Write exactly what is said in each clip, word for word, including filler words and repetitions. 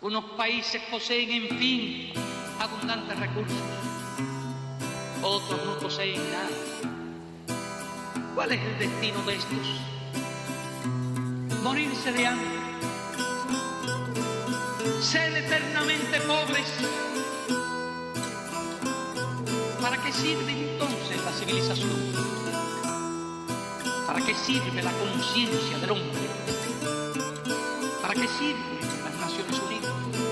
Unos países poseen, en fin, abundantes recursos. Otros no poseen nada. ¿Cuál es el destino de estos? Morirse de hambre. Ser eternamente pobres. ¿Para qué sirve entonces la civilización? ¿Para qué sirve la conciencia del hombre? ¿Para qué sirven las Naciones Unidas?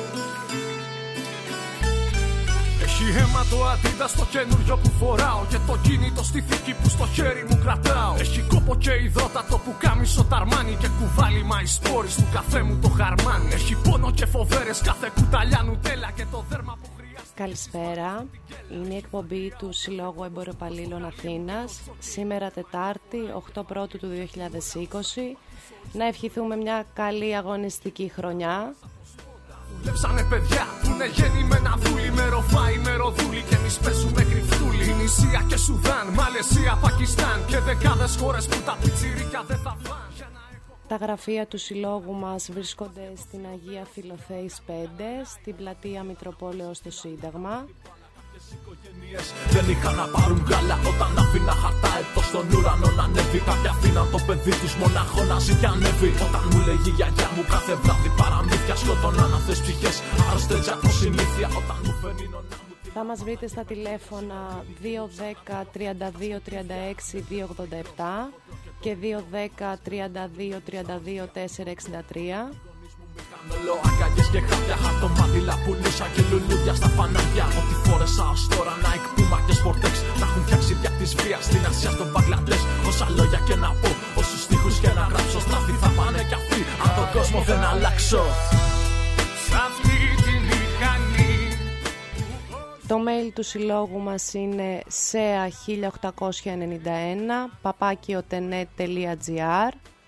Έχει αίμα το Adidas στο καινούριο που φοράω και το κίνητο στη θήκη που στο χέρι μου κρατάω. Έχει κόπο και υδρότατο που κάμισο ταρμάνι και κουβάλιμα οι σπόρες του καφέ μου το χαρμάνι. Έχει πόνο και φοβέρες κάθε κουταλιά νουτέλα και το δέρμα που χρειάζεται. Καλησπέρα, είναι η εκπομπή του Συλλόγου Εμποροπαλλήλων Αθήνας. Σήμερα Τετάρτη, οκτώ Πρώτου του δύο χιλιάδες είκοσι. Να ευχηθούμε μια καλή αγωνιστική χρονιά. Δουλέψανε παιδιά που είναι γεννημένα δούλοι με ροφάι, με ροδούλοι και εμείς παίζουμε κρυφτούλοι. Ινησία και Σουδάν, Μαλαισία, Πακιστάν και δεκάδες χώρες που τα πιτσιρίκια δεν θα φάνε. Τα γραφεία του συλλόγου μας βρίσκονται στην Αγία Φιλοθέης πέντε, στην πλατεία Μητροπόλεως στο Σύνταγμα. Δεν είχαν να πάρουν γάλα όταν αφήνα χαρτά εδώ στον ουρανό να ανέβει. Κάποιοι αφήναν το παιδί τους μονάχο να ζει και ανέβει. Όταν μου λέγει η γιαγιά μου κάθε βράδυ παραμύθια, σκοτώναν αυτές ψυχές άρρωστες από συνήθεια. Όταν μου φέρνει νονά μου. Θα μας βρείτε στα τηλέφωνα δύο ένα μηδέν τριάντα δύο τριάντα έξι διακόσια ογδόντα επτά και δύο ένα μηδέν τριάντα δύο τριάντα δύο τετρακόσια εξήντα τρία. Όλο αγκαλιές και χάπια, χαρτομάτιλα πουλούσα και λουλούδια στα φανάρια. Ό,τι φόρεσα ως τώρα, Nike, Puma και Sportex. Τα έχουν φτιάξει δια της βίας στην Ασία, στον Μπαγκλαντές. Όσα λόγια και να πω, όσους στίχους και να γράψω, στραφή θα πάνε κι αυτοί, αν τον κόσμο δεν αλλάξω. Σ' αυτή τη μηχανή. Το mail του συλλόγου μας είναι σεα χίλια οκτακόσια ενενήντα ένα παπάκι οτενετ τελεία τζι άρ.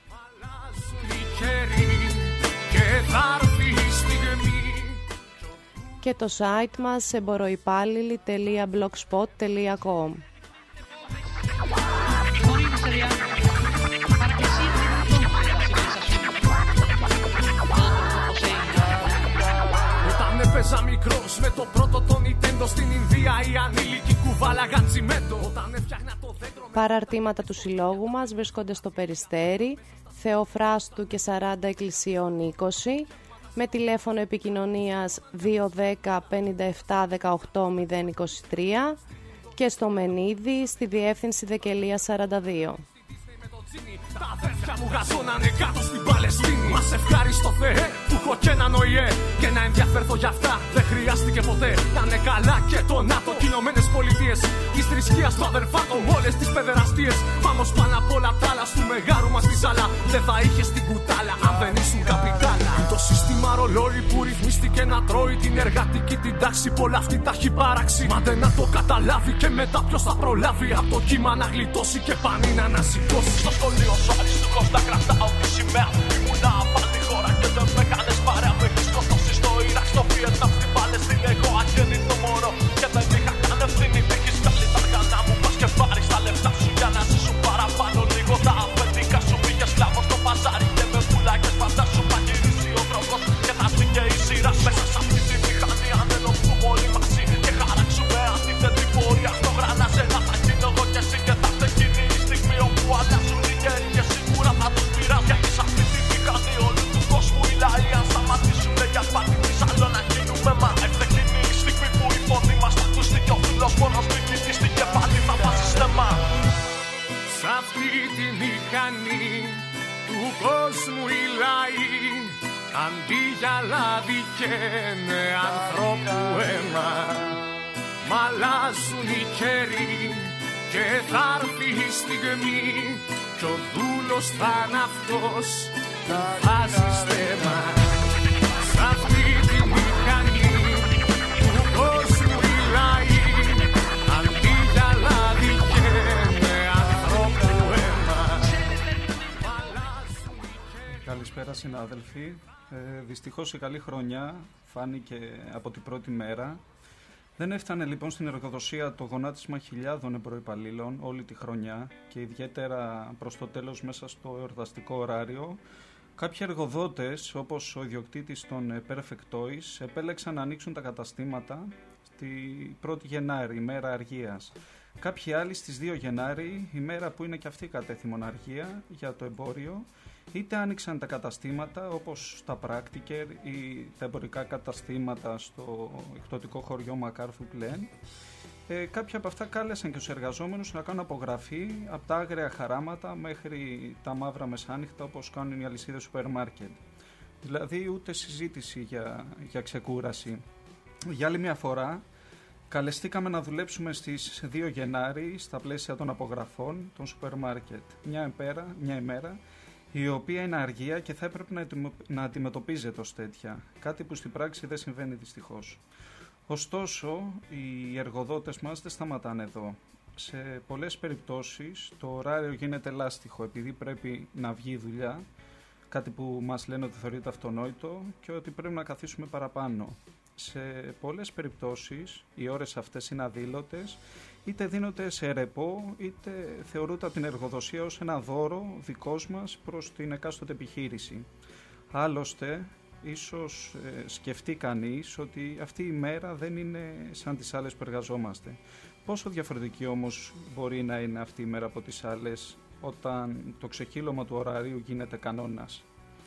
Και το site μας εμποροϊπάλληλοι τελεία blogspot τελεία com. Όταν έπαιζα μικρός με το πρώτο το Nintendo στην Ινδία, οι ανήλικοι κουβάλαγαν τσιμέντο. Όταν έφτιαχνα το δέντρο. Παραρτήματα του συλλόγου μας βρίσκονται στο Περιστέρι, Θεοφράστου και σαράντα Εκκλησιών είκοσι, με τηλέφωνο επικοινωνίας δύο ένα μηδέν πέντε επτά δεκαοκτώ μηδέν είκοσι τρία και στο Μενίδη στη διεύθυνση Δεκελία σαράντα δύο. Τα αδέρφια μου γαζώνανε κάτω στην Παλαιστίνη. Μας ευχάριστο Θεέ που έχω και έναν ΟΗΕ και να ενδιαφέρθω γι' αυτά δεν χρειάστηκε ποτέ. Να είναι καλά και το ΝΑΤΟ και Ηνωμένες Πολιτείες. Της θρησκείας του αδερφάτων όλες τις παιδεραστίες. Πάμε πάνω απ' όλα τα άλλα στου μεγάρου μας τη ζάλα. Δεν θα είχες την κουτάλα αν δεν ήσουν καπιτάλα. Το σύστημα ρολόι που ρυθμίστηκε να τρώει την εργατική την τάξη. Πολλά αυτή τα έχει παράξει. Μα δεν να το καταλάβει και μετά ποιος θα προλάβει. Από το κύμα να γλιτώσει και πανί να ανασηκώσει. Στο σχολείο σου αριστούχος να κρατάω τη σημαία. Ήμουνα πάλι χώρα και δεν με κάνες παρέα. Με έχεις σκοτώσει στο Ιράκ, στο Βιετνάμ, στην Παλαιστίνη. Εγώ αγέννητο μωρό και δεν είχα καν ευθύνη. Μ' έχεις βγάλει τα αργανά μου, πας και πάρεις τα λεφτά σου για να ζήσουν παραπάνω λίγο. Τα αφεντικά σου πήγες σκλάβος στο παζάρι και με πουλάκες φαντάσου θα γυρίσει ο τρόπος και θα έρθει και η σειρά μέσα σε αυτή τη μηχανή. Αν ενωθούμε όλοι μαζί και χαράξουμε αντίθετη πορεία στο γρανάζ, ένα θα γίνω εγώ και εσύ και θα έρθει εκείνη η στιγμή όπου αλλάζουν οι καιροί και σίγουρα θα τους πειράζει. Γιατί σε αυτή τη μηχανή όλου του κόσμου οι λαοί αν σταματήσουνε για σπάτη της άλλο να γίνουμε μα. Έρθε εκείνη η στιγμή που η φωνή μας θα ακουστεί και ο φίλος μόνος μην κοιτήσει και πάλι θα βάζει στεμά. Σ' αυτή τη μηχανή του κόσμου οι λαοί αντί για λάδι καίνε ανθρώπου αίμα. Μ' αλλάζουν οι καιροί και θα έρθει η στιγμή κι ο δούλος θα είναι αυτός που βάζει στέμα. Σ' αυτή τη μηχανή του κόσμου οι λαοί αντί για λάδι καίνε ανθρώπου αίμα. Καλησπέρα συνάδελφοι. Ε, δυστυχώς η καλή χρονιά φάνηκε από την πρώτη μέρα. Δεν έφτανε λοιπόν στην εργοδοσία το γονάτισμα χιλιάδων εμποροϊπαλλήλων όλη τη χρονιά και ιδιαίτερα προς το τέλος μέσα στο εορταστικό ωράριο Κάποιοι εργοδότες, όπως ο ιδιοκτήτης των Perfect Toys, επέλεξαν να ανοίξουν τα καταστήματα στη πρώτη Γενάρη, ημέρα αργίας. Κάποιοι άλλοι στις δύο Γενάρη, ημέρα που είναι και αυτή κατέθυμον αργία για το εμπόριο, είτε άνοιξαν τα καταστήματα όπως τα Practiker ή τα εμπορικά καταστήματα στο εκπτωτικό χωριό Μακάρθου Πλέν. Ε, κάποια από αυτά κάλεσαν και τους εργαζόμενους να κάνουν απογραφή από τα άγρια χαράματα μέχρι τα μαύρα μεσάνυχτα όπως κάνουν οι αλυσίδες σούπερ μάρκετ. Δηλαδή ούτε συζήτηση για, για ξεκούραση. Για άλλη μια φορά καλεστήκαμε να δουλέψουμε στις δύο Γενάρη στα πλαίσια των απογραφών των σούπερ μάρκετ. Μια ημέρα, μια ημέρα η οποία είναι αργία και θα έπρεπε να, να αντιμετωπίζεται ως τέτοια. Κάτι που στην πράξη δεν συμβαίνει δυστυχώς. Ωστόσο, οι εργοδότες μας δεν σταματάνε εδώ. Σε πολλές περιπτώσεις το ωράριο γίνεται λάστιχο επειδή πρέπει να βγει η δουλειά, κάτι που μας λένε ότι θεωρείται αυτονόητο και ότι πρέπει να καθίσουμε παραπάνω. Σε πολλές περιπτώσεις οι ώρες αυτές είναι αδήλωτες, είτε δίνονται σε ρεπό, είτε θεωρούνται από την εργοδοσία ως ένα δώρο δικός μας προς την εκάστοτε επιχείρηση. Άλλωστε, ίσως ε, σκεφτεί κανείς ότι αυτή η μέρα δεν είναι σαν τις άλλες που εργαζόμαστε. Πόσο διαφορετική όμως μπορεί να είναι αυτή η μέρα από τις άλλες όταν το ξεχύλωμα του ωραρίου γίνεται κανόνας?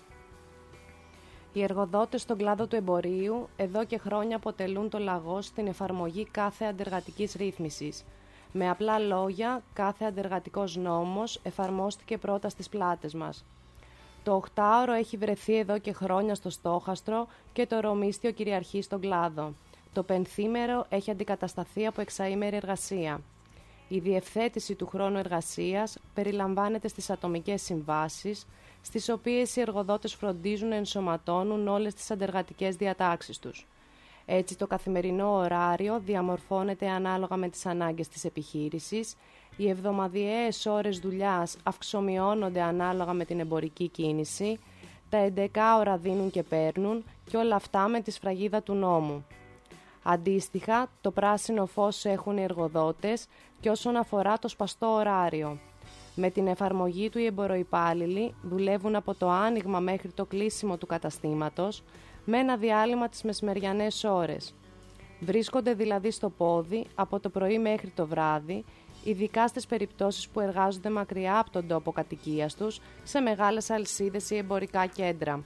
Οι εργοδότες στον κλάδο του εμπορίου εδώ και χρόνια αποτελούν το λαγό στην εφαρμογή κάθε αντεργατικής ρύθμισης. Με απλά λόγια, κάθε αντεργατικός νόμος εφαρμόστηκε πρώτα στις πλάτες μας. Το οκτάωρο έχει βρεθεί εδώ και χρόνια στο στόχαστρο και το ρομίστιο κυριαρχεί στον κλάδο. Το πενθήμερο έχει αντικατασταθεί από εξαήμερη εργασία. Η διευθέτηση του χρόνου εργασίας περιλαμβάνεται στις ατομικές συμβάσεις, στις οποίες οι εργοδότες φροντίζουν να ενσωματώνουν όλες τις αντεργατικές διατάξεις τους. Έτσι, το καθημερινό ωράριο διαμορφώνεται ανάλογα με τις ανάγκες της επιχείρησης, οι εβδομαδιαίες ώρες δουλειάς αυξομειώνονται ανάλογα με την εμπορική κίνηση, τα έντεκα ώρα δίνουν και παίρνουν και όλα αυτά με τη σφραγίδα του νόμου. Αντίστοιχα, το πράσινο φως έχουν οι εργοδότες και όσον αφορά το σπαστό ωράριο. Με την εφαρμογή του οι εμποροϊπάλληλοι δουλεύουν από το άνοιγμα μέχρι το κλείσιμο του καταστήματος με ένα διάλειμμα τις μεσημεριανές ώρες. Βρίσκονται δηλαδή στο πόδι από το πρωί μέχρι το βράδυ, ειδικά στις περιπτώσεις που εργάζονται μακριά από τον τόπο κατοικίας τους, σε μεγάλες αλυσίδες ή εμπορικά κέντρα.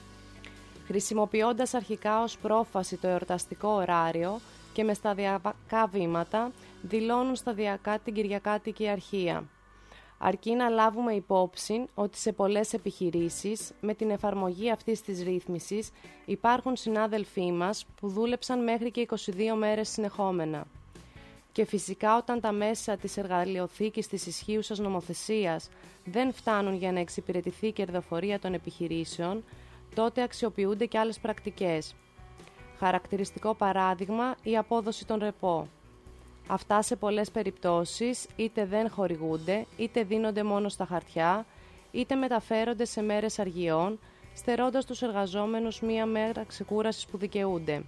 Χρησιμοποιώντας αρχικά ως πρόφαση το εορταστικό ωράριο και με σταδιακά βήματα, δηλώνουν σταδιακά την κυριακάτικη αρχεία. Αρκεί να λάβουμε υπόψη ότι σε πολλές επιχειρήσεις, με την εφαρμογή αυτής της ρύθμισης, υπάρχουν συνάδελφοί μας που δούλεψαν μέχρι και είκοσι δύο μέρες συνεχόμενα. Και φυσικά όταν τα μέσα της εργαλειοθήκης της ισχύουσας νομοθεσίας δεν φτάνουν για να εξυπηρετηθεί η κερδοφορία των επιχειρήσεων, τότε αξιοποιούνται και άλλες πρακτικές. Χαρακτηριστικό παράδειγμα, η απόδοση των ρεπό. Αυτά σε πολλές περιπτώσεις είτε δεν χορηγούνται, είτε δίνονται μόνο στα χαρτιά, είτε μεταφέρονται σε μέρες αργιών, στερώντας τους εργαζόμενους μία μέρα ξεκούρασης που δικαιούνται.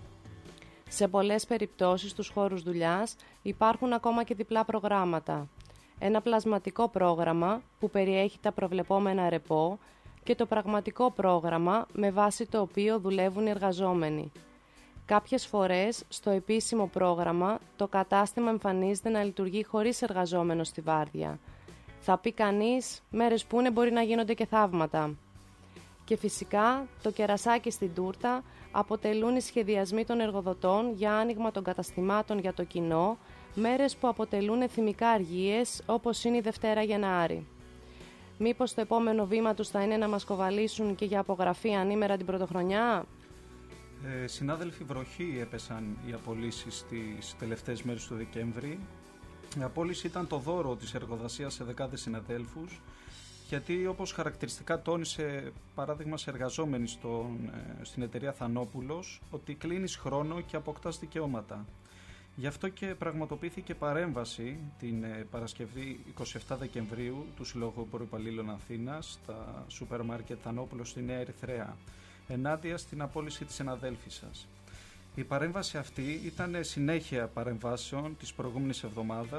Σε πολλές περιπτώσεις στους χώρους δουλειάς υπάρχουν ακόμα και διπλά προγράμματα. Ένα πλασματικό πρόγραμμα που περιέχει τα προβλεπόμενα ρεπό και το πραγματικό πρόγραμμα με βάση το οποίο δουλεύουν οι εργαζόμενοι. Κάποιες φορές, στο επίσημο πρόγραμμα, το κατάστημα εμφανίζεται να λειτουργεί χωρίς εργαζόμενο στη βάρδια. Θα πει κανείς, μέρες που είναι μπορεί να γίνονται και θαύματα. Και φυσικά, το κερασάκι στην τούρτα αποτελούν οι σχεδιασμοί των εργοδοτών για άνοιγμα των καταστημάτων για το κοινό, μέρες που αποτελούν θυμικά αργίες όπως είναι η Δευτέρα Γενάρη. Μήπως το επόμενο βήμα τους θα είναι να μας κοβαλήσουν και για απογραφή ανήμερα την πρωτοχρονιά? Ε, συνάδελφοι, βροχή έπεσαν οι απολύσεις τις τελευταίες μέρες του Δεκέμβρη. Η απόλυση ήταν το δώρο της εργοδοσίας σε δεκάδες συναδέλφους, γιατί όπως χαρακτηριστικά τόνισε παράδειγμα σε εργαζόμενοι στον, ε, στην εταιρεία Θανόπουλος, ότι κλείνεις χρόνο και αποκτάς δικαιώματα. Γι' αυτό και πραγματοποιήθηκε παρέμβαση την ε, Παρασκευή εικοστή εβδόμη Δεκεμβρίου του Συλλόγου Εμποροϊπαλλήλων Αθήνας στα σούπερ μάρκετ Θανόπουλος στη Νέα Ερυθρέα, ενάντια στην απόλυση της συναδέλφης σας. Η παρέμβαση αυτή ήταν συνέχεια παρεμβάσεων της προηγούμενης εβδομάδας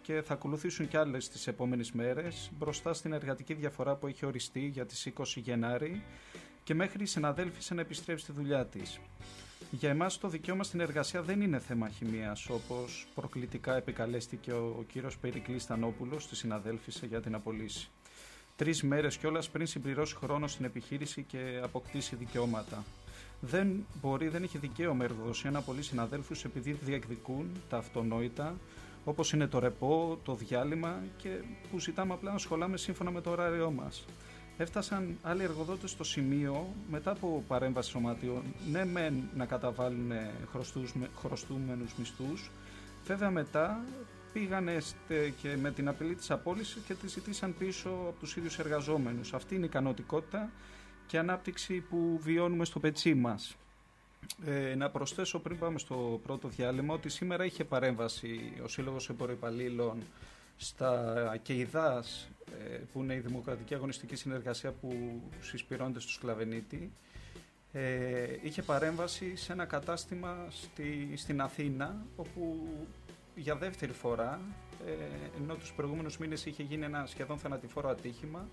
και θα ακολουθήσουν κι άλλες τις επόμενες μέρες μπροστά στην εργατική διαφορά που έχει οριστεί για τις είκοσι Γενάρη και μέχρι η συναδέλφισσα να επιστρέψει στη δουλειά της. Για εμάς το δικαίωμα στην εργασία δεν είναι θέμα χημείας, όπως προκλητικά επικαλέστηκε ο, ο κύριος Περικλής Στανόπουλος στη συναδέλφισσα για την απολύση. Τρεις μέρες κιόλας πριν συμπληρώσει χρόνο στην επιχείρηση και αποκτήσει δικαιώματα. Δεν μπορεί, δεν έχει δικαίωμα η εργοδοσία να απολύσει συναδέλφους επειδή διεκδικούν τα αυτονόητα, όπως είναι το ρεπό, το διάλειμμα και που ζητάμε απλά να σχολάμε σύμφωνα με το ωράριό μας. Έφτασαν άλλοι εργοδότες στο σημείο, μετά από παρέμβαση σωματείων, ναι μεν να καταβάλουν χρωστούμενους μισθούς, βέβαια μετά πήγανε και με την απειλή της απόλυσης και τη ζητήσαν πίσω από τους ίδιους εργαζόμενους. Αυτή είναι η ικανοτικότητα και ανάπτυξη που βιώνουμε στο πετσί μας. Ε, να προσθέσω πριν πάμε στο πρώτο διάλειμμα ότι σήμερα είχε παρέμβαση ο Σύλλογος Εμποροϊπαλλήλων στα ΚΕΙΔΑΣ, ε, που είναι η Δημοκρατική Αγωνιστική Συνεργασία που συσπηρώνεται στο Σκλαβενίτη. Ε, είχε παρέμβαση σε ένα κατάστημα στη, στην Αθήνα, όπου για δεύτερη φορά, ε, ενώ τους προηγούμενους μήνες είχε γίνει ένα σχεδόν θανατηφόρο ατύχημα,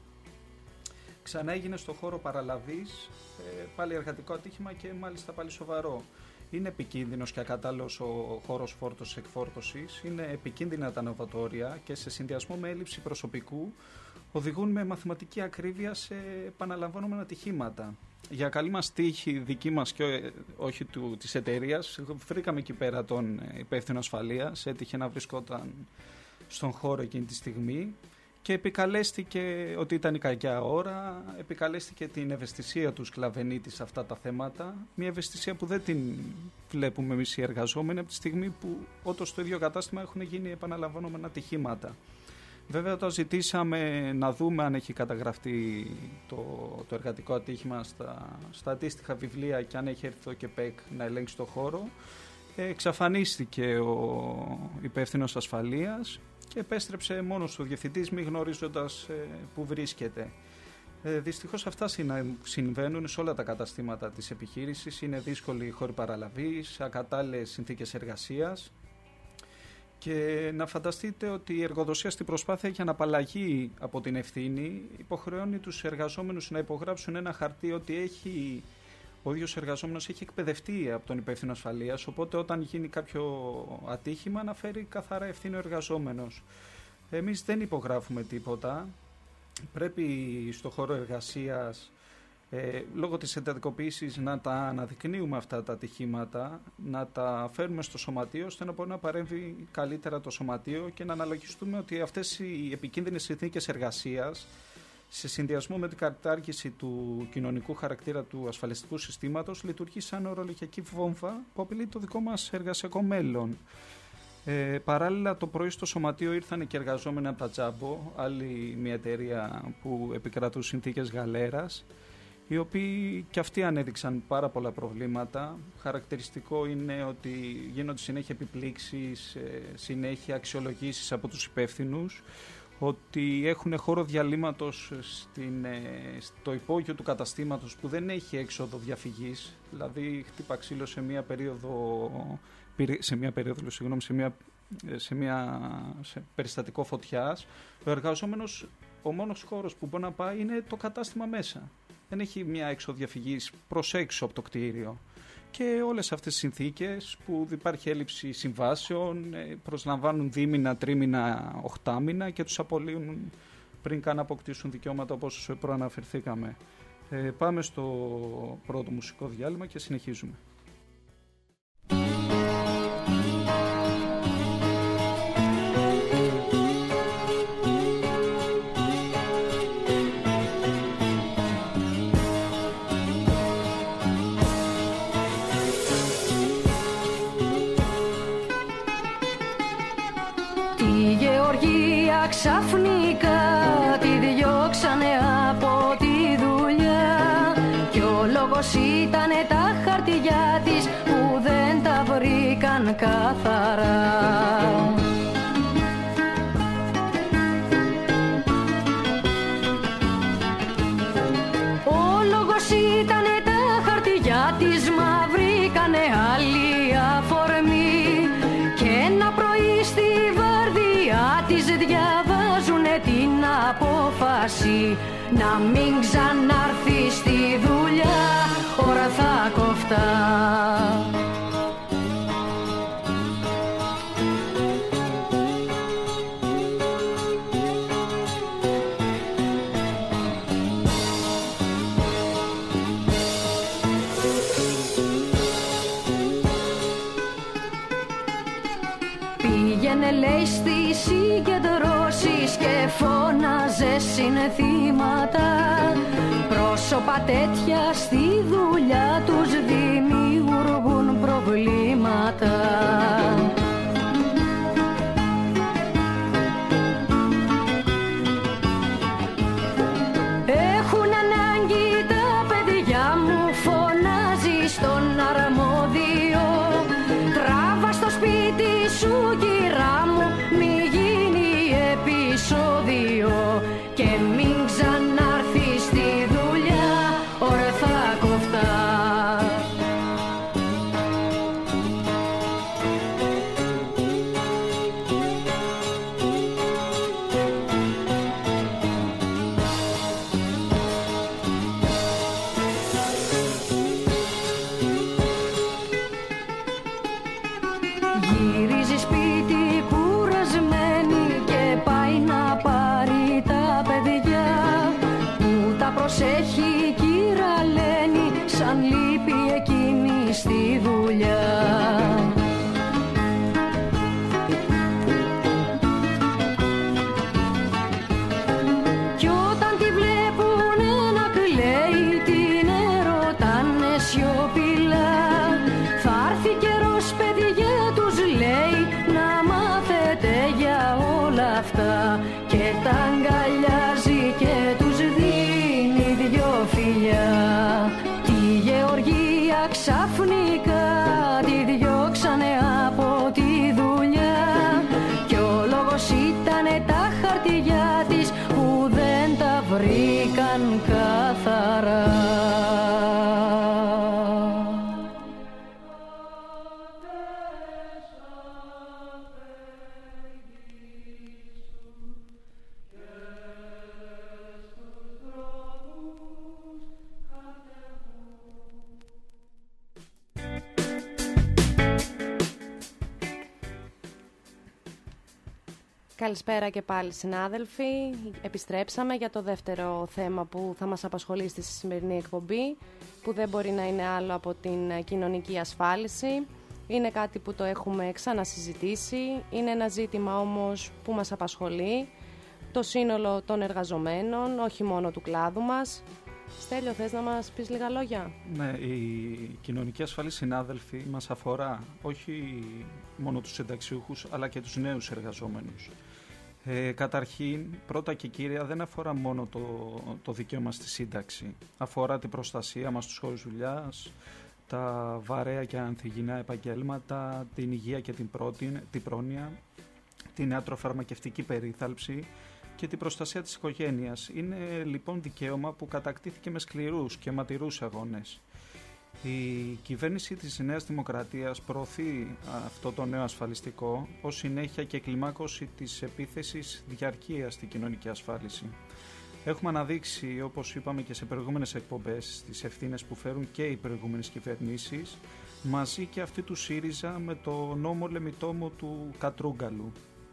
ξανά έγινε στο χώρο παραλαβής, ε, πάλι εργατικό ατύχημα και μάλιστα πάλι σοβαρό. Είναι επικίνδυνος και ακατάλληλος ο χώρος φόρτωσης εκφόρτωσης, είναι επικίνδυνα τα νοβατόρια και σε συνδυασμό με έλλειψη προσωπικού οδηγούν με μαθηματική ακρίβεια σε επαναλαμβανόμενα ατυχήματα. Για καλή μας τύχη, δική μας και όχι του, της εταιρείας, βρήκαμε εκεί πέρα τον υπεύθυνο ασφαλείας, έτυχε να βρισκόταν στον χώρο εκείνη τη στιγμή και επικαλέστηκε ότι ήταν η κακιά ώρα, επικαλέστηκε την ευαισθησία του Σκλαβενίτη σε αυτά τα θέματα, μια ευαισθησία που δεν την βλέπουμε εμείς οι εργαζόμενοι από τη στιγμή που όντως στο ίδιο κατάστημα έχουν γίνει επαναλαμβανόμενα ατυχήματα. Βέβαια, όταν ζητήσαμε να δούμε αν έχει καταγραφεί το, το εργατικό ατύχημα στα, στα αντίστοιχα βιβλία και αν έχει έρθει το ΚΕΠΕΚ να ελέγξει το χώρο, εξαφανίστηκε ο υπεύθυνος ασφαλείας και επέστρεψε μόνος του διευθυντής, μη γνωρίζοντας ε, που βρίσκεται. Ε, δυστυχώς αυτά συμβαίνουν σε όλα τα καταστήματα της επιχείρησης. Είναι δύσκολοι οι χώροι παραλαβής, ακατάλληλες συνθήκες εργασίας. Και να φανταστείτε ότι η εργοδοσία στην προσπάθεια για να απαλλαγεί από την ευθύνη υποχρεώνει τους εργαζόμενους να υπογράψουν ένα χαρτί ότι έχει, ο ίδιος εργαζόμενος έχει εκπαιδευτεί από τον υπεύθυνο ασφαλείας, οπότε όταν γίνει κάποιο ατύχημα να φέρει καθαρά ευθύνη ο εργαζόμενος. Εμείς δεν υπογράφουμε τίποτα. Πρέπει στο χώρο εργασίας, Ε, λόγω της εντατικοποίησης, να τα αναδεικνύουμε αυτά τα ατυχήματα, να τα φέρουμε στο σωματείο ώστε να μπορεί να παρέμβει καλύτερα το σωματείο και να αναλογιστούμε ότι αυτές οι επικίνδυνες συνθήκες εργασίας σε συνδυασμό με την κατάργηση του κοινωνικού χαρακτήρα του ασφαλιστικού συστήματος λειτουργεί σαν ορολογιακή βόμβα που απειλεί το δικό μας εργασιακό μέλλον. Ε, παράλληλα το πρωί στο σωματείο ήρθαν και εργαζόμενοι από τα Τζάμπο, άλλη μια εταιρεία που επικρατούν συνθήκες γαλέρας, οι οποίοι και αυτοί ανέδειξαν πάρα πολλά προβλήματα. Χαρακτηριστικό είναι ότι γίνονται συνέχεια επιπλήξεις, συνέχεια αξιολογήσεις από τους υπεύθυνους, ότι έχουν χώρο διαλύματος στην, στο υπόγειο του καταστήματος που δεν έχει έξοδο διαφυγής, δηλαδή χτύπα ξύλο σε μια περίοδο, σε μια περίοδο, συγγνώμη, σε μια, σε μια σε περιστατικό φωτιάς. Ο εργαζόμενος, ο μόνος χώρος που μπορεί να πάει είναι το κατάστημα μέσα. Δεν έχει μια έξοδο διαφυγής προς έξω από το κτίριο. Και όλες αυτές τις συνθήκες που υπάρχει έλλειψη συμβάσεων, προσλαμβάνουν δίμηνα, τρίμηνα, οχτάμηνα και τους απολύουν πριν καν αποκτήσουν δικαιώματα όπως προαναφερθήκαμε. Ε, πάμε στο πρώτο μουσικό διάλειμμα και συνεχίζουμε. Ξαφνικά τη διώξανε από τη δουλειά κι ο λόγος ήτανε τα χαρτιά της που δεν τα βρήκαν καθαρά. Ο λόγος ήτανε τα χαρτιά της, μα βρήκανε άλλη αφορμή και ένα πρωί στη βαρδιά περάσει, να μην ξανάρθει στη δουλειά, ώρα θα κοφτά. Πήγαινε λέει στις συγκεντρώσεις και φώναζε συνθήματα, πρόσωπα τέτοια στη δουλειά τους δημιουργούν προβλήματα. Έχουν ανάγκη τα παιδιά μου, φωνάζει στον αρμόδιο, τράβα στο σπίτι σου κυρά μου, μη γίνει επεισόδιο και μην ξανάρθει στη δουλειά, ώρα θα κοφτά. Γυρίζει σπίτι κουρασμένη και πάει να πάρει τα παιδιά που τα προσέχει η κύρα Λένη, σαν λείπει εκείνη στη δουλειά. Κι όταν τη βλέπουνε να κλαίει, την ερωτάνε σιωπηλά, θα έρθει καιρός παιδιά τους λέει, να μάθετε για όλα αυτά, και τα αγκαλιάζει και τους δίνει δυο φιλιά. Τη Γεωργία ξαφνικά τη διώξανε από τη δουλειά, κι ο λόγος ήτανε τα χαρτιά της που δεν τα βρήκαν καθαρά. Καλησπέρα και πάλι συνάδελφοι. Επιστρέψαμε για το δεύτερο θέμα που θα μας απασχολήσει στη σημερινή εκπομπή, που δεν μπορεί να είναι άλλο από την κοινωνική ασφάλιση. Είναι κάτι που το έχουμε ξανασυζητήσει, είναι ένα ζήτημα όμως που μας απασχολεί το σύνολο των εργαζομένων, όχι μόνο του κλάδου μας. Στέλιο, θες να μας πεις λίγα λόγια? Ναι, η κοινωνική ασφάλιση, συνάδελφοι, μας αφορά όχι μόνο τους συνταξιούχους αλλά και τους νέους εργαζόμενους. Ε, καταρχήν, πρώτα και κύρια, δεν αφορά μόνο το, το δικαίωμα στη σύνταξη. Αφορά την προστασία μας στους χώρους δουλειάς, τα βαρέα και ανθυγιεινά επαγγέλματα, την υγεία και την, πρώτη, την πρόνοια, την ιατροφαρμακευτική περίθαλψη και την προστασία της οικογένειας. Είναι λοιπόν δικαίωμα που κατακτήθηκε με σκληρούς και ματηρούς αγώνες. Η κυβέρνηση της Νέας Δημοκρατίας προωθεί αυτό το νέο ασφαλιστικό ως συνέχεια και κλιμάκωση της επίθεσης διαρκείας στην κοινωνική ασφάλιση. Έχουμε αναδείξει, όπως είπαμε και σε προηγούμενες εκπομπές, τις ευθύνες που φέρουν και οι προηγούμενες κυβερνήσεις, μαζί και αυτή του ΣΥΡΙΖΑ με το νόμο λεμιτόμο του Κατρούγκαλου,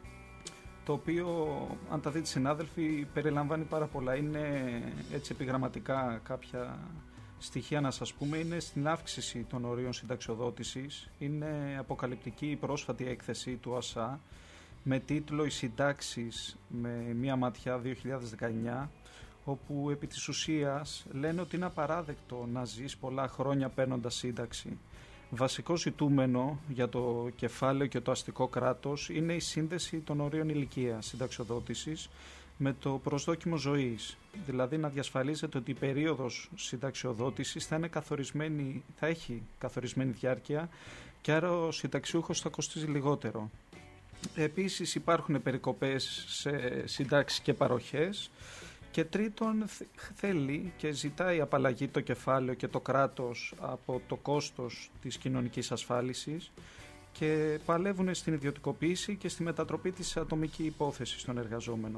το οποίο, αν τα δείτε συνάδελφοι, περιλαμβάνει πάρα πολλά. Είναι έτσι επιγραμματικά κάποια στοιχεία να σας πούμε. Είναι στην αύξηση των ορίων συνταξιοδότησης. Είναι αποκαλυπτική η πρόσφατη έκθεση του ΟΣΑ με τίτλο «Οι συντάξεις με μία ματιά δύο χιλιάδες δεκαεννιά», όπου επί της ουσίας λένε ότι είναι απαράδεκτο να ζεις πολλά χρόνια παίρνοντας σύνταξη. Βασικό ζητούμενο για το κεφάλαιο και το αστικό κράτος είναι η σύνδεση των ορίων ηλικίας συνταξιοδότησης με το προσδόκιμο ζωής. Δηλαδή να διασφαλίζεται ότι η περίοδος συνταξιοδότησης θα, είναι καθορισμένη, θα έχει καθορισμένη διάρκεια και άρα ο συνταξιούχος θα κοστίζει λιγότερο. Επίσης υπάρχουν περικοπές σε συντάξεις και παροχές. Και τρίτον, θέλει και ζητάει απαλλαγή το κεφάλαιο και το κράτος από το κόστος της κοινωνικής ασφάλισης και παλεύουν στην ιδιωτικοποίηση και στη μετατροπή της ατομική υπόθεση στον εργαζόμενο.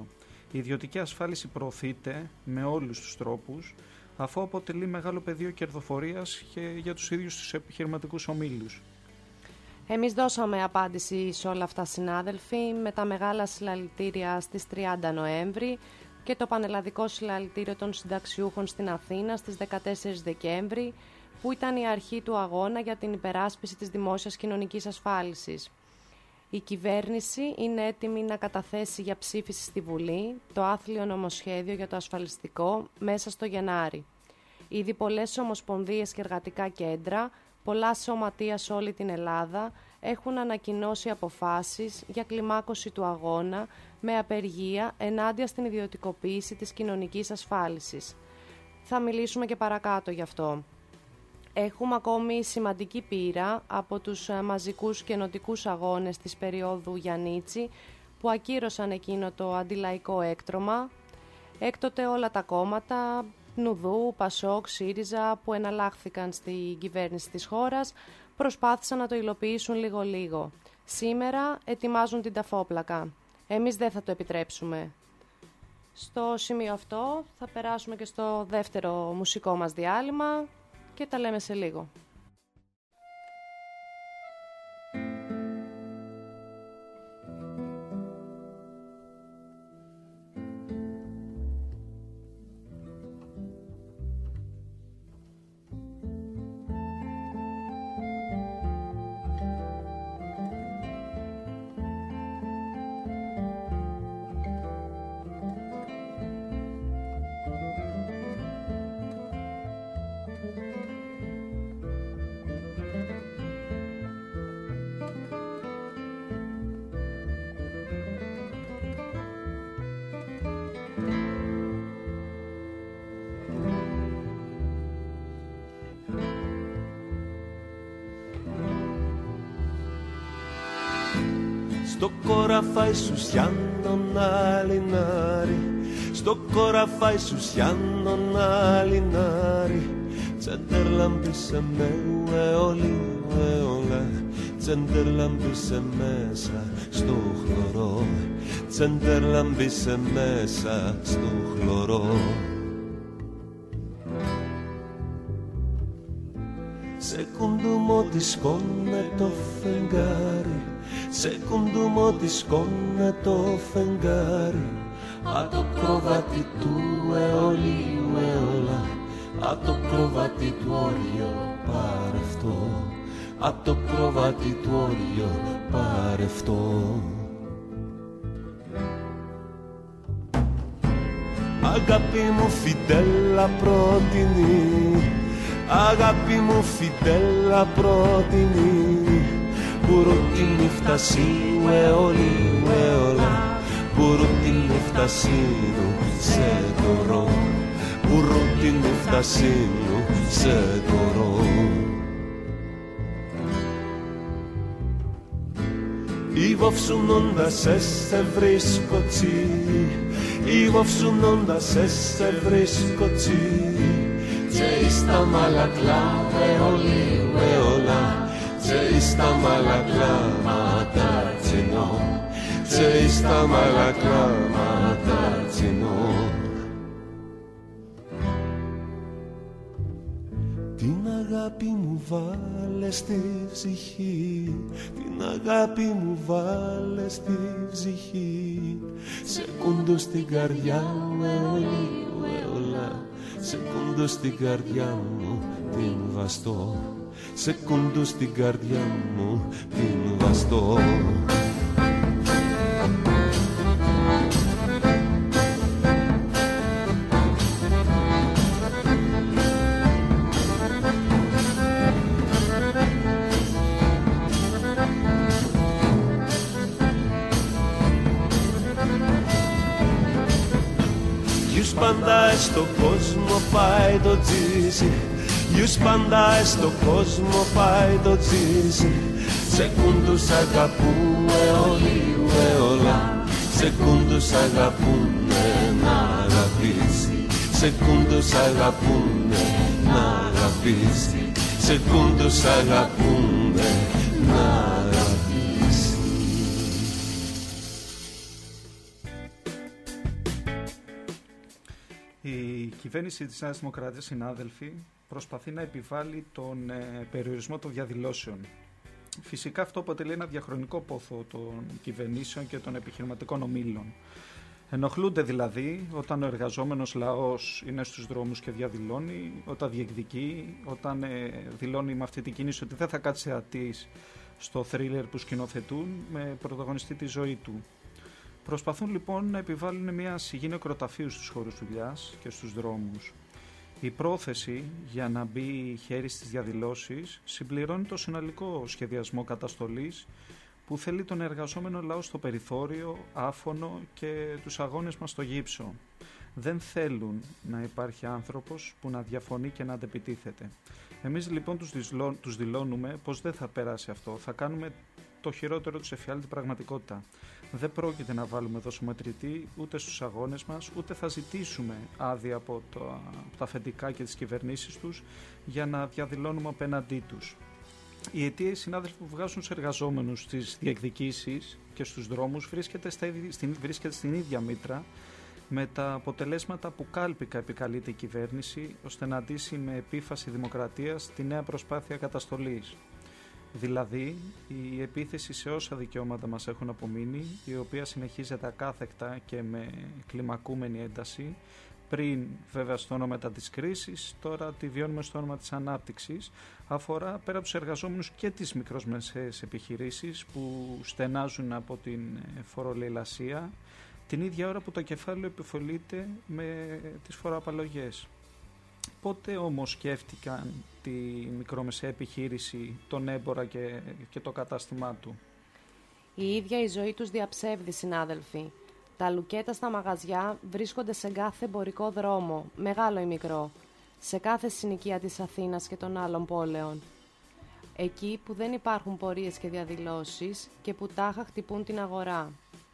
Η ιδιωτική ασφάλιση προωθείται με όλους τους τρόπους, αφού αποτελεί μεγάλο πεδίο κερδοφορίας και για τους ίδιους τους επιχειρηματικούς ομίλους. Εμείς δώσαμε απάντηση σε όλα αυτά, συνάδελφοι, με τα μεγάλα συλλαλητήρια στις τριάντα Νοέμβρη και το πανελλαδικό συλλαλητήριο των συνταξιούχων στην Αθήνα στις δεκατέσσερις Δεκέμβρη, που ήταν η αρχή του αγώνα για την υπεράσπιση της δημόσιας κοινωνικής ασφάλισης. Η κυβέρνηση είναι έτοιμη να καταθέσει για ψήφιση στη Βουλή το άθλιο νομοσχέδιο για το ασφαλιστικό μέσα στο Γενάρη. Ήδη πολλές ομοσπονδίες και εργατικά κέντρα, πολλά σωματεία σε όλη την Ελλάδα έχουν ανακοινώσει αποφάσεις για κλιμάκωση του αγώνα με απεργία ενάντια στην ιδιωτικοποίηση της κοινωνικής ασφάλισης. Θα μιλήσουμε και παρακάτω γι' αυτό. Έχουμε ακόμη σημαντική πείρα από τους μαζικούς καινοτικούς αγώνες της περίοδου Γιαννίτσι που ακύρωσαν εκείνο το αντιλαϊκό έκτρωμα. Έκτοτε όλα τα κόμματα, Νουδού, Πασόκ, ΣΥΡΙΖΑ, που εναλλάχθηκαν στην κυβέρνηση της χώρας, προσπάθησαν να το υλοποιήσουν λίγο-λίγο. Σήμερα ετοιμάζουν την ταφόπλακα. Εμείς δεν θα το επιτρέψουμε. Στο σημείο αυτό θα περάσουμε και στο δεύτερο μουσικό μας διάλειμμα και τα λέμε σε λίγο. Στο κοραφάι σου σιάνον αλινάρι, στο κοραφάι σου σιάνον αλινάρι, τσεντερλαμπίσε με ουεόλι ουεόλα, τσεντερλαμπίσε μέσα στο χλωρό, τσεντερλαμπίσε μέσα στο χλωρό. Σε κουντούμο τη σκόνε το φεγγάρι, σε κουντούμο τη σκόνε το φεγγάρι, απ' το κροβάτι του αιωλίου αιώλα, απ' το κροβάτι του όριο παρευτό, απ' το κροβάτι του όριο παρευτό. Αγάπη μου φιντέλα πρότεινη, αγάπη μου φιντέλα πρότεινη, πουρούτι νύχτα σου αιώλη αιώλα, πουρούτι νύχτα σου σε κορώ, πουρούτι νύχτα σου σε κορώ. Υβοφσουνώντας σε βρίσκω τσι, υβοφσουνώντας σε βρίσκω τσι, και ίστα μαλακλά αιώλη αιώλα, και ίστα μαλακλά ματαρτσινό, και ίστα μαλακλά ματαρτσινό. Την αγάπη μου βάλε στη ψυχή, την αγάπη μου βάλε στη ψυχή, σε κούντω στην καρδιά μου αιώλη αιώλα, σε κούντω στην καρδιά μου την βαστώ, σε κούντω στην καρδιά μου την βαστώ. Γιους πάντα στον κόσμο πάει το τζίσι, γιους πάντα στον κόσμο πάει το τζίσι, σε κούντους αγαπούν αιώλη αιώλα, σε κούντους αγαπούνε να αγαπήσει, σε κούντους αγαπούνε να αγαπήσει, σε κούντους αγαπούνε να αγαπήσει. κυβέρνηση της Νέας Δημοκρατίας, συνάδελφοι, προσπαθεί να επιβάλλει τον ε, περιορισμό των διαδηλώσεων. Φυσικά αυτό αποτελεί ένα διαχρονικό πόθο των κυβερνήσεων και των επιχειρηματικών ομίλων. Ενοχλούνται δηλαδή όταν ο εργαζόμενος λαός είναι στους δρόμους και διαδηλώνει, όταν διεκδικεί, όταν ε, δηλώνει με αυτή την κίνηση ότι δεν θα κάτσει ατής στο θρίλερ που σκηνοθετούν με πρωταγωνιστή τη ζωή του. Προσπαθούν λοιπόν να επιβάλλουν μια σιγή νεκροταφείου στους χώρους δουλειάς και στους δρόμους. Η πρόθεση για να μπει χέρι στις διαδηλώσεις συμπληρώνει το συνολικό σχεδιασμό καταστολής που θέλει τον εργαζόμενο λαό στο περιθώριο, άφωνο και τους αγώνες μας στο γύψο. Δεν θέλουν να υπάρχει άνθρωπος που να διαφωνεί και να αντεπιτίθεται. Εμείς λοιπόν τους, δηλώ, τους δηλώνουμε πως δεν θα περάσει αυτό. Θα κάνουμε το χειρότερο τους εφιάλτη πραγματικότητα. Δεν πρόκειται να βάλουμε δοσομετρητή ούτε στους αγώνες μας, ούτε θα ζητήσουμε άδεια από, το, από τα αφεντικά και τις κυβερνήσεις τους για να διαδηλώνουμε απέναντί τους. Οι αιτίες, συνάδελφοι, που βγάζουν τους εργαζόμενους στις διεκδικήσεις και στους δρόμους βρίσκεται, στα, στην, βρίσκεται στην ίδια μήτρα με τα αποτελέσματα που κάλπικα επικαλείται η κυβέρνηση ώστε να αντίσει με επίφαση δημοκρατίας τη νέα προσπάθεια καταστολής. Δηλαδή η επίθεση σε όσα δικαιώματα μας έχουν απομείνει, η οποία συνεχίζεται ακάθεκτα και με κλιμακούμενη ένταση, πριν βέβαια στο όνομα της κρίσης, τώρα τη βιώνουμε στο όνομα της ανάπτυξης, αφορά πέρα από τους εργαζόμενους και τις μικρομεσαίες επιχειρήσεις που στενάζουν από την φορολεηλασία, την ίδια ώρα που το κεφάλαιο επιφωλείται με τις φοροαπαλλαγές. Πότε όμως σκέφτηκαν τη μικρομεσαία επιχείρηση, τον έμπορα και, και το κατάστημά του? Η ίδια η ζωή τους διαψεύδει, συνάδελφοι. Τα λουκέτα στα μαγαζιά βρίσκονται σε κάθε εμπορικό δρόμο, μεγάλο ή μικρό, σε κάθε συνοικία της Αθήνας και των άλλων πόλεων. Εκεί που δεν υπάρχουν πορείες και διαδηλώσεις και που τάχα χτυπούν την αγορά.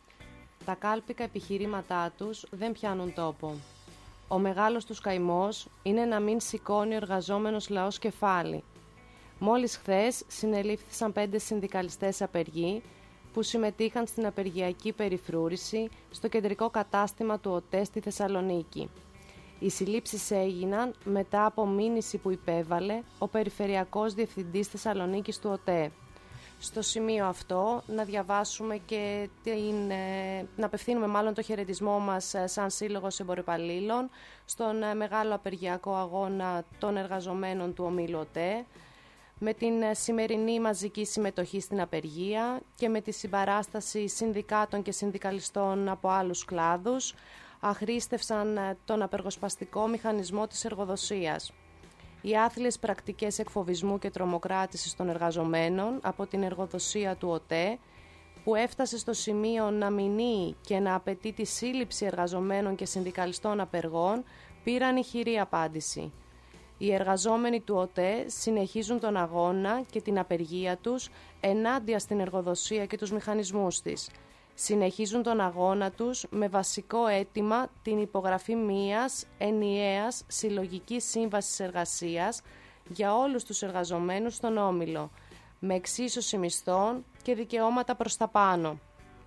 Τα κάλπικα επιχειρήματά τους δεν πιάνουν τόπο. Ο μεγάλος τους καημός είναι να μην σηκώνει ο εργαζόμενος λαός κεφάλι. Μόλις χθες συνελήφθησαν πέντε συνδικαλιστές απεργοί που συμμετείχαν στην απεργιακή περιφρούρηση στο κεντρικό κατάστημα του ΟΤΕ στη Θεσσαλονίκη. Οι συλλήψεις έγιναν μετά από μήνυση που υπέβαλε ο Περιφερειακός Διευθυντής Θεσσαλονίκης του ΟΤΕ. Στο σημείο αυτό να διαβάσουμε και την, να απευθύνουμε μάλλον το χαιρετισμό μας σαν Σύλλογος Εμποροπαλλήλων στον μεγάλο απεργιακό αγώνα των εργαζομένων του ομίλου ΟΤΕ, με την σημερινή μαζική συμμετοχή στην απεργία και με τη συμπαράσταση συνδικάτων και συνδικαλιστών από άλλους κλάδους, αχρήστευσαν τον απεργοσπαστικό μηχανισμό της εργοδοσίας. Οι άθλιες πρακτικές εκφοβισμού και τρομοκράτησης των εργαζομένων από την εργοδοσία του ΟΤΕ, που έφτασε στο σημείο να μηνύει και να απαιτεί τη σύλληψη εργαζομένων και συνδικαλιστών απεργών, πήραν ηχηρή απάντηση. Οι εργαζόμενοι του ΟΤΕ συνεχίζουν τον αγώνα και την απεργία τους ενάντια στην εργοδοσία και τους μηχανισμούς της. Συνεχίζουν τον αγώνα τους με βασικό αίτημα την υπογραφή μιας ενιαίας συλλογικής σύμβασης εργασίας για όλους τους εργαζομένους στον Όμιλο, με εξίσωση μισθών και δικαιώματα προς τα πάνω.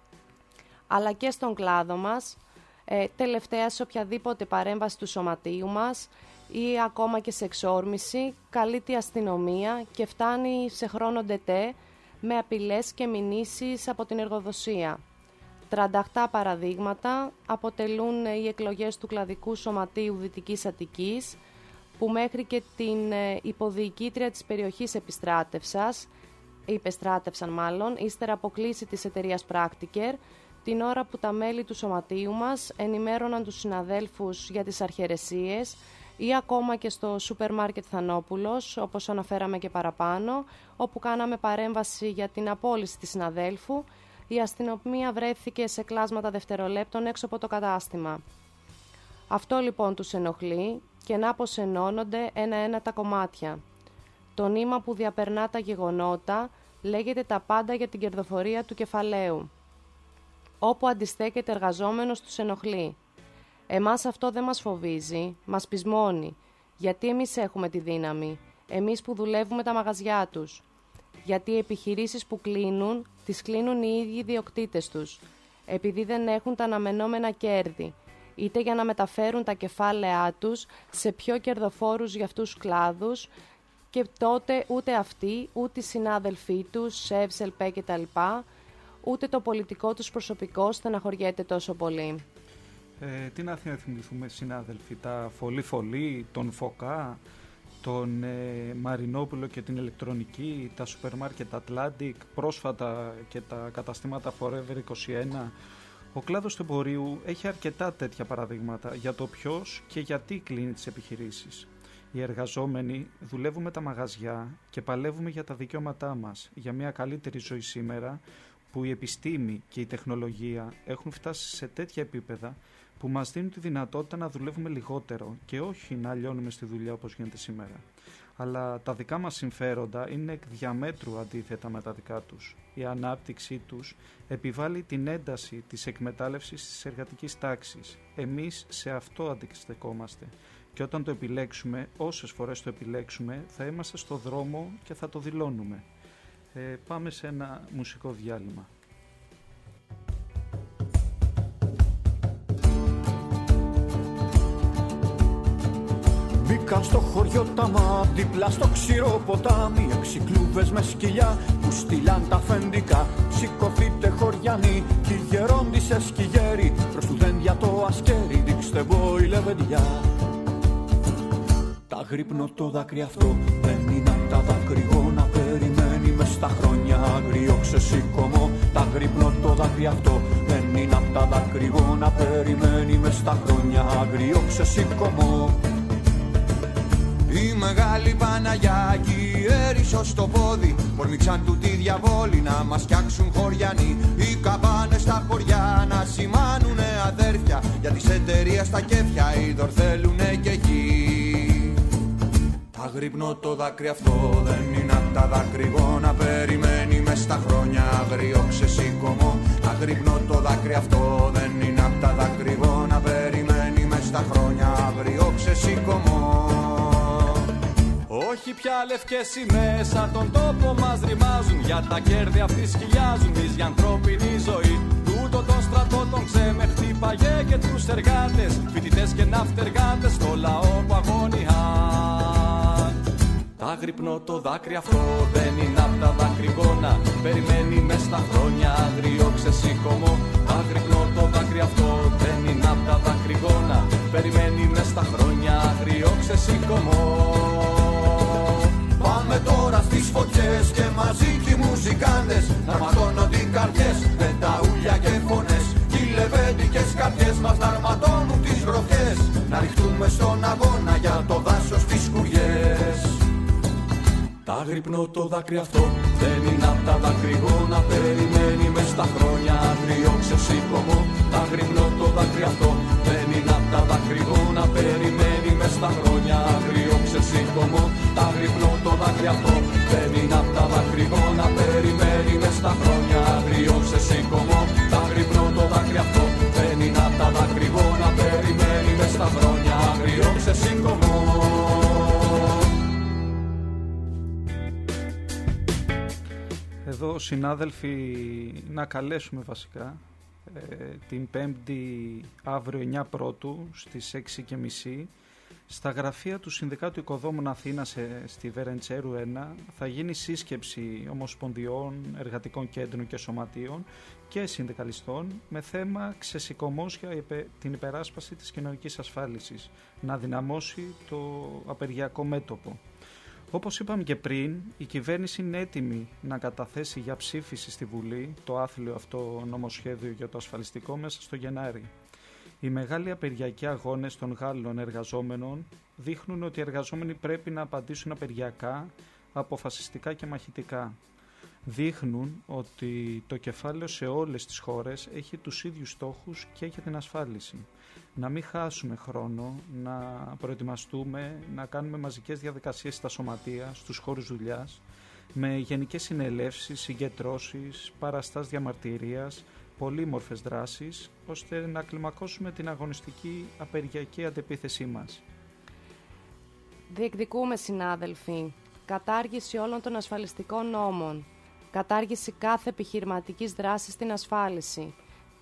Αλλά και στον κλάδο μας, ε, τελευταία σε οποιαδήποτε παρέμβαση του σωματείου μας ή ακόμα και σε εξόρμηση, καλείται η αστυνομία και φτάνει σε χρόνο ντετέ με απειλές και μηνύσεις από την εργοδοσία. τριάντα οκτώ παραδείγματα αποτελούν οι εκλογές του κλαδικού σωματείου Δυτικής Αττικής, που μέχρι και την υποδιοικήτρια της περιοχής επιστράτευσας, υπεστράτευσαν μάλλον, ύστερα από κλήση της εταιρείας Πράκτικερ, την ώρα που τα μέλη του σωματείου μας ενημέρωναν τους συναδέλφους για τις αρχαιρεσίες, ή ακόμα και στο σούπερ μάρκετ Θανόπουλος, όπως αναφέραμε και παραπάνω, όπου κάναμε παρέμβαση για την απόλυση της συναδέλφου. Η αστυνομία βρέθηκε σε κλάσματα δευτερολέπτων έξω από το κατάστημα. Αυτό λοιπόν τους ενοχλεί και να πως ενώνονται ένα-ένα τα κομμάτια. Το νήμα που διαπερνά τα γεγονότα λέγεται τα πάντα για την κερδοφορία του κεφαλαίου. Όπου αντιστέκεται εργαζόμενος τους ενοχλεί. Εμάς αυτό δεν μας φοβίζει, μας πεισμώνει, γιατί εμείς έχουμε τη δύναμη, εμείς που δουλεύουμε τα μαγαζιά τους. Γιατί οι επιχειρήσεις που κλείνουν, τις κλείνουν οι ίδιοι ιδιοκτήτες τους, επειδή δεν έχουν τα αναμενόμενα κέρδη. είτε για να μεταφέρουν τα κεφάλαιά τους σε πιο κερδοφόρους για αυτούς κλάδους, και τότε ούτε αυτοί, ούτε οι συνάδελφοί τους, σεφς, ελπέ κτλ., ούτε το πολιτικό τους προσωπικό στεναχωριέται τόσο πολύ. Ε, τι να θυμηθούμε, συνάδελφοι, τα φωλή-φωλή, τον Φωκά, τον ε, Μαρινόπουλο και την ηλεκτρονική, τα σούπερ μάρκετ Atlantic, πρόσφατα και τα καταστήματα Forever είκοσι ένα. Ο κλάδος του εμπορίου έχει αρκετά τέτοια παραδείγματα για το ποιος και γιατί κλείνει τις επιχειρήσεις. Οι εργαζόμενοι δουλεύουμε τα μαγαζιά και παλεύουμε για τα δικαιώματά μας, για μια καλύτερη ζωή σήμερα, που η επιστήμη και η τεχνολογία έχουν φτάσει σε τέτοια επίπεδα που μας δίνουν τη δυνατότητα να δουλεύουμε λιγότερο και όχι να λιώνουμε στη δουλειά όπως γίνεται σήμερα. Αλλά τα δικά μας συμφέροντα είναι εκ διαμέτρου αντίθετα με τα δικά τους. Η ανάπτυξή τους επιβάλλει την ένταση της εκμετάλλευσης της εργατικής τάξης. Εμείς σε αυτό αντιστεκόμαστε. Και όταν το επιλέξουμε, όσες φορές το επιλέξουμε, θα είμαστε στο δρόμο και θα το δηλώνουμε. Ε, πάμε σε ένα μουσικό διάλειμμα. Μπήκαν στο χωριό τα μάτια, δίπλα στο ξηρό ποτάμι, έξι κλούβες με σκυλιά που στείλαν τα αφεντικά. Σηκωθείτε χωριανοί κι οι γερόντισες κι οι γέροι, προς του δέντια το ασκέρι, δείξτε μπόι λεβεντιά. Τα γρύπνο το δάκρυ αυτό δεν είναι απ' τα δακρυγόνα, περιμένει μες στα χρόνια άγριο ξεσήκωμο. Τα γρύπνο το δάκρυ αυτό δεν είναι απ' τα δακρυγόνα, περιμένει μες στα χρόνια άγριο ξεσήκωμο. Η μεγάλη Παναγιά κι η Έρισσος στο πόδι πορμήξαν του τη διαβόλη να μας φτιάξουν χωριανοί. Οι καμπάνες στα χωριά να σημάνουνε αδέρφια, για τις εταιρείες τα κέφια είδωρ θέλουνε και γη. Τα γρύπνο το δάκρυ αυτό δεν είναι απ' τα δακρυγόνα, περιμένει μες στα χρόνια άγριο ξεσήκωμο. Τα γρύπνο το δάκρυ αυτό δεν είναι απ' τα δακρυγόνα, περιμένει μες στα χρόνια άγριο ξεσήκωμο. Όχι πια λευκές σημαίες σαν τον τόπο μας ρημάζουν, για τα κέρδη αυτοί σκυλιάζουν τις για ανθρώπινη ζωή. Τούτο τον στρατό τον ξέμε χτύπαγε και τους εργάτες, φοιτητές και ναυτεργάτες στο λαό που αγωνιά. Τα γρυπνό το δάκρυ αυτό δεν είναι απ' τα δακρυγόνα, περιμένει μες στα χρόνια άγριο ξεσήκωμο. Τα γρυπνό το δάκρυ αυτό δεν είναι απ' τα δακρυγόνα, περιμένει μες στα χρόνια άγριο ξεσήκωμο. Πάμε τώρα στις φωτιές και μαζί κι οι μουζικάντες να ματώνονται οι καρδιές με τα ούλια και φωνές. Οι λεβέντικες καρδιές μας να αρματώνουν τις γροθιές, να ρηχτούμε στον αγώνα για το δάσος τις σκουριές. Τα γρυπνό το δάκρυ αυτό δεν είναι απ' τα δακρυγόνα, περιμένει μες στα χρόνια άγριο ξεσήκωμο. Τα γρυπνό το δάκρυ αυτό δεν είναι απ' τα δακρυγόνα, περιμένει μες στα χρόνια άγριο ξεσήκωμο. Τα γρυπνό το δάκρυ αυτό δεν είναι απ' τα δακρυγόνα, περιμένει μες στα χρόνια άγριο ξεσήκωμο. Τα γρυπνό το δάκρυ αυτό δεν είναι απ' τα δακρυγόνα, περιμένει μες στα χρόνια άγριο ξεσήκωμο. Εδώ, συνάδελφοι, να καλέσουμε βασικά ε, την Πέμπτη αύριο εννιά Πρώτου στις έξι και μισή στα γραφεία του Συνδικάτου Οικοδόμων Αθήνας στη Βερεντσέρου ένα θα γίνει σύσκεψη ομοσπονδιών, εργατικών κέντρων και σωματείων και συνδικαλιστών με θέμα ξεσηκωμός για την υπεράσπαση της κοινωνικής ασφάλισης, να δυναμώσει το απεργιακό μέτωπο. Όπως είπαμε και πριν, η κυβέρνηση είναι έτοιμη να καταθέσει για ψήφιση στη Βουλή το άθλιο αυτό νομοσχέδιο για το ασφαλιστικό μέσα στο Γενάρη. Οι μεγάλοι απεργιακοί αγώνες των Γάλλων εργαζόμενων δείχνουν ότι οι εργαζόμενοι πρέπει να απαντήσουν απεργιακά, αποφασιστικά και μαχητικά. Δείχνουν ότι το κεφάλαιο σε όλες τις χώρες έχει τους ίδιους στόχους και για την ασφάλιση. Να μην χάσουμε χρόνο, να προετοιμαστούμε, να κάνουμε μαζικές διαδικασίες στα σωματεία, στους χώρους δουλειάς, με γενικές συνελεύσεις, συγκεντρώσεις, παραστάσεις διαμαρτυρίας, πολύμορφες δράσεις, ώστε να κλιμακώσουμε την αγωνιστική απεργιακή αντεπίθεσή μας. Διεκδικούμε, συνάδελφοι, κατάργηση όλων των ασφαλιστικών νόμων, κατάργηση κάθε επιχειρηματικής δράσης στην ασφάλιση,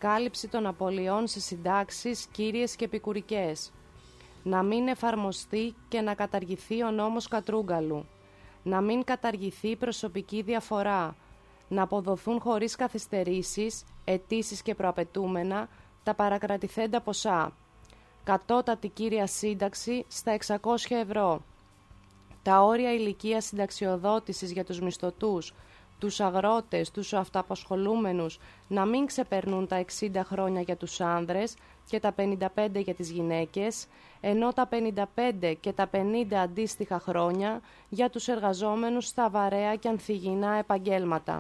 επικάλυψη των απολειών σε συντάξεις κύριες και επικουρικές. Να μην εφαρμοστεί και να καταργηθεί ο νόμος Κατρούγκαλου. Να μην καταργηθεί προσωπική διαφορά. Να αποδοθούν χωρίς καθυστερήσεις, αιτήσεις και προαπαιτούμενα τα παρακρατηθέντα ποσά. Κατώτατη κύρια σύνταξη στα εξακόσια ευρώ. Τα όρια ηλικίας συνταξιοδότησης για τους μισθωτούς, τους αγρότες, τους αυτοαπασχολούμενους να μην ξεπερνούν τα εξήντα χρόνια για τους άνδρες και τα πενήντα πέντε για τις γυναίκες, ενώ τα πενήντα πέντε και τα πενήντα αντίστοιχα χρόνια για τους εργαζόμενους στα βαρέα και ανθυγιεινά επαγγέλματα.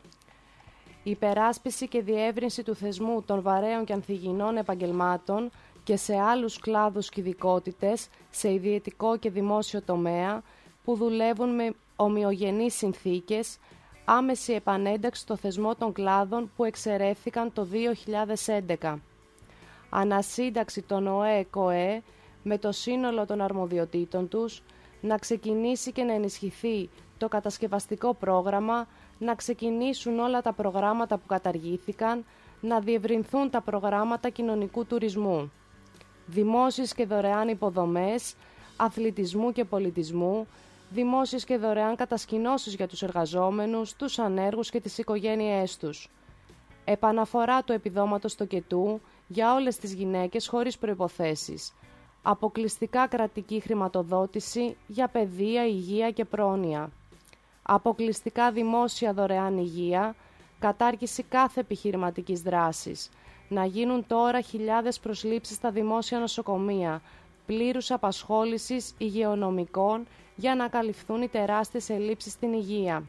Η υπεράσπιση και διεύρυνση του θεσμού των βαρέων και ανθυγιεινών επαγγελμάτων και σε άλλους κλάδους και ειδικότητες, σε ιδιωτικό και δημόσιο τομέα, που δουλεύουν με ομοιογενείς συνθήκες, άμεση επανένταξη στο θεσμό των κλάδων που εξαιρέθηκαν το δύο χιλιάδες έντεκα. Ανασύνταξη των ΟΕ-ΚΟΕ με το σύνολο των αρμοδιοτήτων τους, να ξεκινήσει και να ενισχυθεί το κατασκευαστικό πρόγραμμα, να ξεκινήσουν όλα τα προγράμματα που καταργήθηκαν, να διευρυνθούν τα προγράμματα κοινωνικού τουρισμού. Δημόσιες και δωρεάν υποδομές, αθλητισμού και πολιτισμού, δημόσιες και δωρεάν κατασκηνώσεις για τους εργαζόμενους, τους ανέργους και τις οικογένειές τους. Επαναφορά του επιδόματος τοκετού για όλες τις γυναίκες χωρίς προϋποθέσεις. Αποκλειστικά κρατική χρηματοδότηση για παιδεία, υγεία και πρόνοια. Αποκλειστικά δημόσια δωρεάν υγεία, κατάργηση κάθε επιχειρηματικής δράσης. Να γίνουν τώρα χιλιάδες προσλήψεις στα δημόσια νοσοκομεία, πλήρους απασχόλησης υγειονομικών για να καλυφθούν οι τεράστιες ελλείψεις στην υγεία.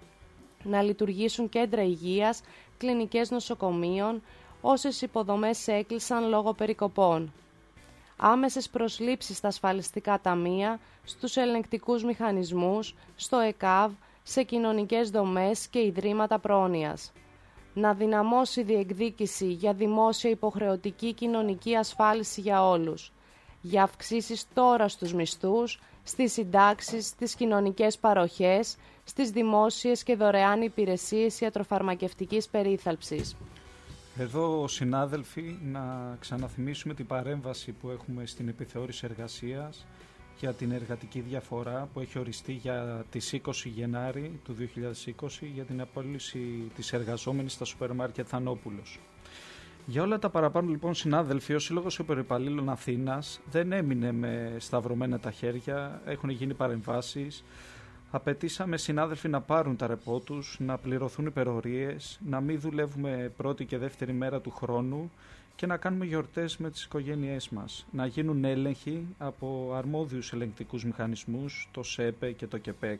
Να λειτουργήσουν κέντρα υγείας, κλινικές νοσοκομείων, όσες υποδομές έκλεισαν λόγω περικοπών. Άμεσες προσλήψεις στα ασφαλιστικά ταμεία, στους ελεγκτικούς μηχανισμούς, στο ΕΚΑΒ, σε κοινωνικές δομές και ιδρύματα πρόνοιας. Να δυναμώσει διεκδίκηση για δημόσια υποχρεωτική κοινωνική ασφάλιση για όλους. Για αυξήσεις τώρα στους μισθούς, στις συντάξεις, στις κοινωνικές παροχές, στις δημόσιες και δωρεάν υπηρεσίες ιατροφαρμακευτικής περίθαλψης. Εδώ, συνάδελφοι, να ξαναθυμίσουμε την παρέμβαση που έχουμε στην επιθεώρηση εργασίας για την εργατική διαφορά που έχει οριστεί για τις είκοσι Γενάρη του δύο χιλιάδες είκοσι για την απόλυση της εργαζόμενης στα σούπερ μάρκετ Θανόπουλος. Για όλα τα παραπάνω, λοιπόν, συνάδελφοι, ο Σύλλογος Υπερυπαλλήλων Αθήνας δεν έμεινε με σταυρωμένα τα χέρια, έχουν γίνει παρεμβάσεις. Απαιτήσαμε, συνάδελφοι, να πάρουν τα ρεπό τους, να πληρωθούν υπερορίες, να μην δουλεύουμε πρώτη και δεύτερη μέρα του χρόνου και να κάνουμε γιορτές με τις οικογένειές μας. Να γίνουν έλεγχοι από αρμόδιους ελεγκτικούς μηχανισμούς, το ΣΕΠΕ και το ΚΕΠΕΚ.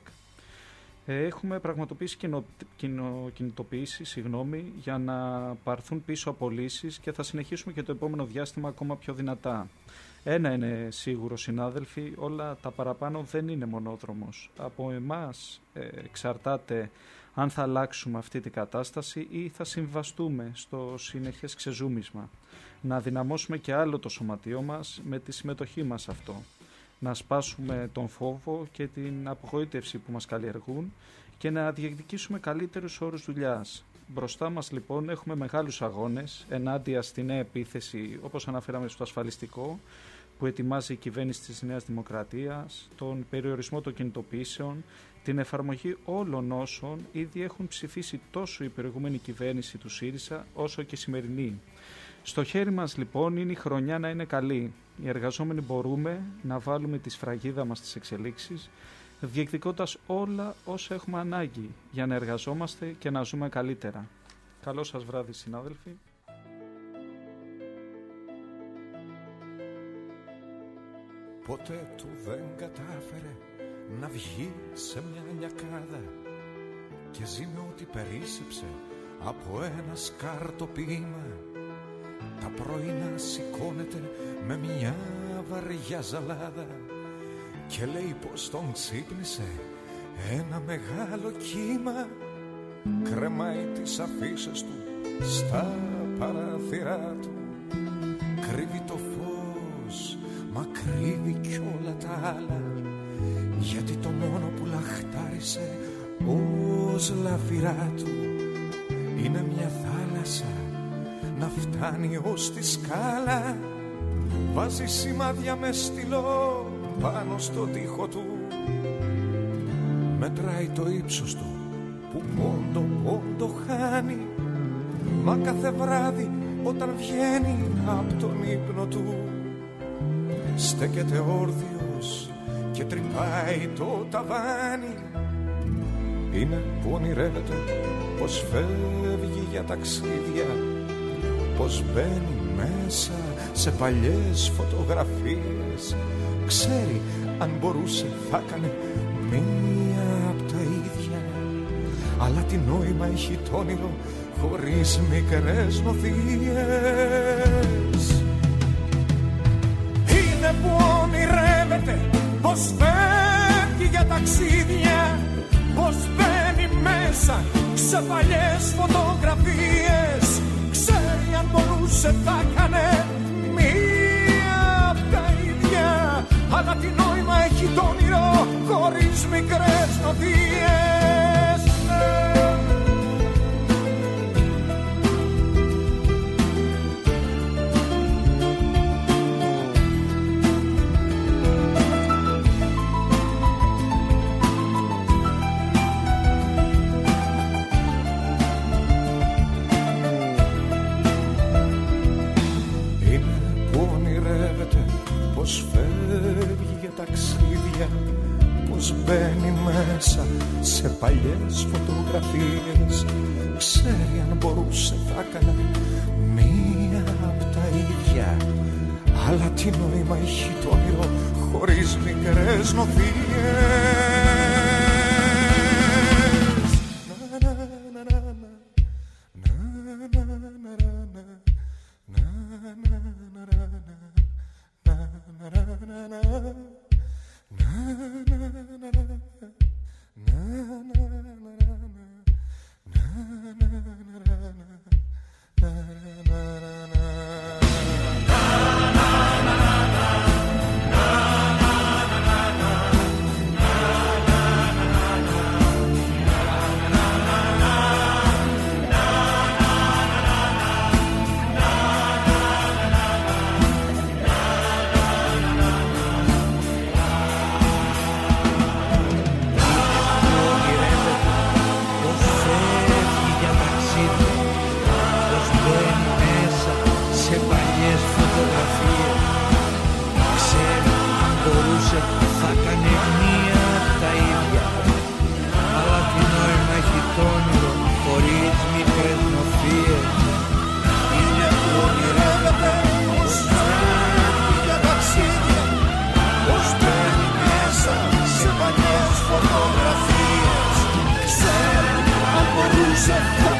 Έχουμε πραγματοποιήσει κοινο, κοινο, κινητοποιήσεις συγγνώμη, για να πάρθουν πίσω απολύσεις και θα συνεχίσουμε και το επόμενο διάστημα ακόμα πιο δυνατά. Ένα είναι σίγουρο, συνάδελφοι, όλα τα παραπάνω δεν είναι μονόδρομος. Από εμάς ε, εξαρτάται αν θα αλλάξουμε αυτή την κατάσταση ή θα συμβαστούμε στο συνεχές ξεζούμισμα. Να δυναμώσουμε και άλλο το σωματείο μας με τη συμμετοχή μας αυτό. Να σπάσουμε τον φόβο και την απογοήτευση που μας καλλιεργούν και να διεκδικήσουμε καλύτερους όρους δουλειάς. Μπροστά μας, λοιπόν, έχουμε μεγάλους αγώνες ενάντια στη νέα επίθεση, όπως αναφέραμε, στο ασφαλιστικό που ετοιμάζει η κυβέρνηση της Νέας Δημοκρατίας, τον περιορισμό των κινητοποιήσεων, την εφαρμογή όλων όσων ήδη έχουν ψηφίσει τόσο η προηγούμενη κυβέρνηση του ΣΥΡΙΖΑ όσο και η σημερινή. Στο χέρι μας, λοιπόν, είναι η χρονιά να είναι καλή. Οι εργαζόμενοι μπορούμε να βάλουμε τη σφραγίδα μας στις εξελίξεις, διεκδικώντας όλα όσα έχουμε ανάγκη για να εργαζόμαστε και να ζούμε καλύτερα. Καλό σας βράδυ, συνάδελφοι. Ποτέ του δεν κατάφερε να βγει σε μια λιακάδα και ζει με ό,τι περίσσεψε από ένα σκάρτο ποίημα. Τα πρωινά σηκώνεται με μια βαριά ζαλάδα και λέει πως τον ξύπνησε ένα μεγάλο κύμα. Κρεμάει τις αφίσες του στα παράθυρά του, κρύβει το φως, μα κρύβει κι όλα τα άλλα, γιατί το μόνο που λαχτάρισε ως λαφυρά του είναι μια θάλασσα να φτάνει ως τη σκάλα. Βάζει σημάδια με στυλό πάνω στο τοίχο του. Μετράει το ύψος του που πόντο πόντο χάνει. Μα κάθε βράδυ όταν βγαίνει από τον ύπνο του στέκεται όρθιος και τρυπάει το ταβάνι. Είναι που ονειρεύεται πως φεύγει για ταξίδια, πως μπαίνει μέσα σε παλιές φωτογραφίες. Ξέρει αν μπορούσε θα έκανε μία απ' τα ίδια, αλλά τι νόημα έχει το όνειρο χωρίς μικρές νοθείες. Είναι που ονειρεύεται πως φεύγει για ταξίδια, πως μπαίνει μέσα σε παλιές φωτογραφίες. Ξέρει αν μπορούσε θα έκανε μία απ' τα ίδια, αλλά τι νόημα έχει το όνειρο χωρίς μικρές νοθείες. Πως φεύγει για ταξίδια, πως μπαίνει μέσα σε παλιές φωτογραφίες. Ξέρει αν μπορούσε θα έκανε μία απ' τα ίδια, αλλά τι νόημα έχει το όνειρο χωρίς μικρές νοθείες. Φωτογραφίες, ξέρει αν μπορούσε